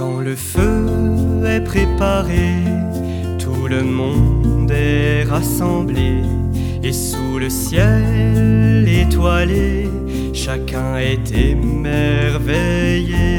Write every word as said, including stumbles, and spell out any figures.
Quand le feu est préparé, tout le monde est rassemblé, et sous le ciel étoilé, chacun est émerveillé.